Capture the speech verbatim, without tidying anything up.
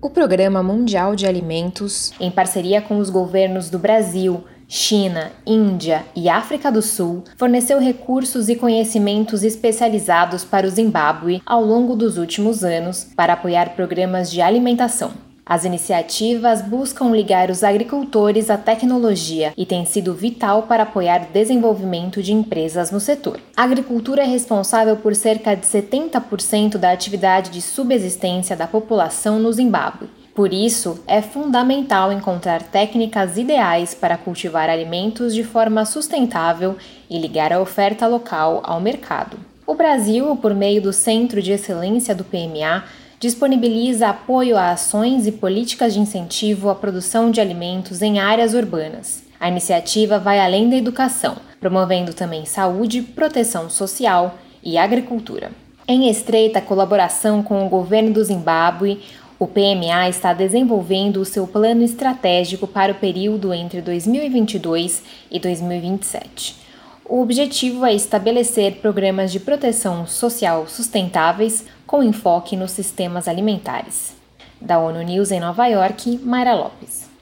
O Programa Mundial de Alimentos, em parceria com os governos do Brasil, China, Índia e África do Sul, forneceu recursos e conhecimentos especializados para o Zimbábue ao longo dos últimos anos para apoiar programas de alimentação. As iniciativas buscam ligar os agricultores à tecnologia e têm sido vital para apoiar o desenvolvimento de empresas no setor. A agricultura é responsável por cerca de setenta por cento da atividade de subsistência da população no Zimbábue. Por isso, é fundamental encontrar técnicas ideais para cultivar alimentos de forma sustentável e ligar a oferta local ao mercado. O Brasil, por meio do Centro de Excelência do P M A, disponibiliza apoio a ações e políticas de incentivo à produção de alimentos em áreas urbanas. A iniciativa vai além da educação, promovendo também saúde, proteção social e agricultura. Em estreita colaboração com o governo do Zimbábue, o P M A está desenvolvendo o seu plano estratégico para o período entre dois mil e vinte e dois e dois mil e vinte e sete. O objetivo é estabelecer programas de proteção social sustentáveis com enfoque nos sistemas alimentares. Da ONU News em Nova York, Mayra Lopes.